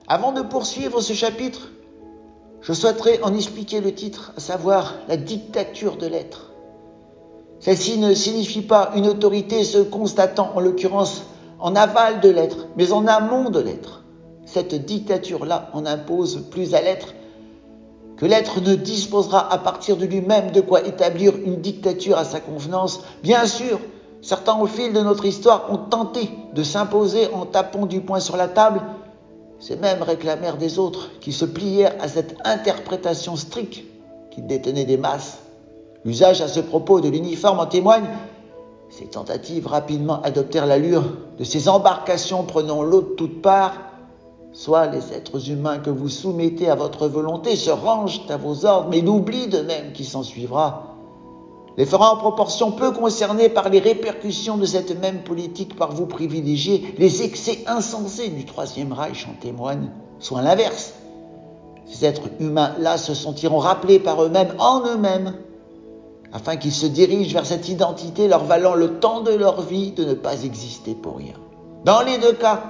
Avant de poursuivre ce chapitre, je souhaiterais en expliquer le titre, à savoir la dictature de l'être. Celle-ci ne signifie pas une autorité se constatant, en l'occurrence, en aval de l'être, mais en amont de l'être. Cette dictature-là en impose plus à l'être que l'être ne disposera à partir de lui-même de quoi établir une dictature à sa convenance. Bien sûr, certains au fil de notre histoire ont tenté de s'imposer en tapant du poing sur la table. Ces mêmes réclamèrent des autres qui se plièrent à cette interprétation stricte qu'ils détenaient des masses. L'usage à ce propos de l'uniforme en témoigne. Ces tentatives rapidement adoptèrent l'allure de ces embarcations prenant l'eau de toutes parts. Soit les êtres humains que vous soumettez à votre volonté se rangent à vos ordres, mais n'oublient de même qui s'en suivra. Les fera en proportion peu concernés par les répercussions de cette même politique par vous privilégiés, les excès insensés du Troisième Reich en témoignent. Soit à l'inverse, ces êtres humains-là se sentiront rappelés par eux-mêmes, en eux-mêmes, afin qu'ils se dirigent vers cette identité leur valant le temps de leur vie de ne pas exister pour rien. Dans les deux cas,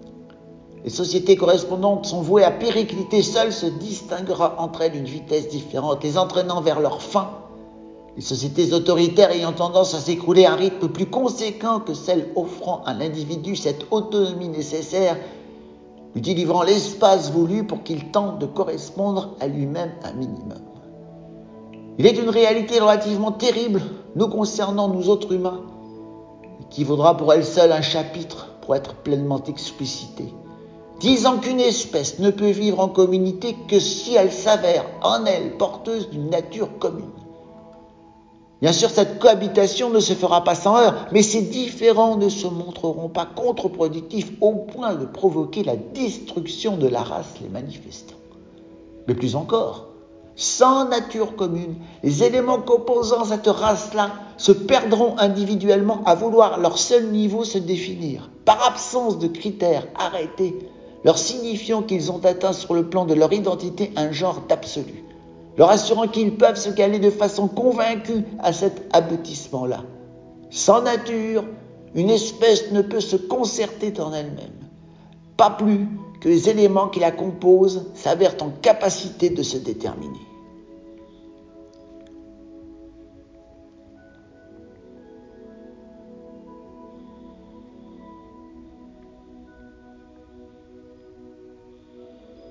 les sociétés correspondantes sont vouées à péricliter. Seule se distinguera entre elles une vitesse différente, les entraînant vers leur fin. Les sociétés autoritaires ayant tendance à s'écrouler à un rythme plus conséquent que celles offrant à l'individu cette autonomie nécessaire, lui délivrant l'espace voulu pour qu'il tente de correspondre à lui-même un minimum. Il est une réalité relativement terrible nous concernant, nous autres humains, qui vaudra pour elle seule un chapitre pour être pleinement explicité, disant qu'une espèce ne peut vivre en communauté que si elle s'avère en elle porteuse d'une nature commune. Bien sûr, cette cohabitation ne se fera pas sans heurts, mais ces différends ne se montreront pas contre-productifs au point de provoquer la destruction de la race les manifestants. Mais plus encore, sans nature commune, les éléments composant cette race-là se perdront individuellement à vouloir à leur seul niveau se définir, par absence de critères arrêtés, leur signifiant qu'ils ont atteint sur le plan de leur identité un genre d'absolu, leur assurant qu'ils peuvent se caler de façon convaincue à cet aboutissement-là. Sans nature, une espèce ne peut se concerter en elle-même, pas plus que les éléments qui la composent s'avèrent en capacité de se déterminer.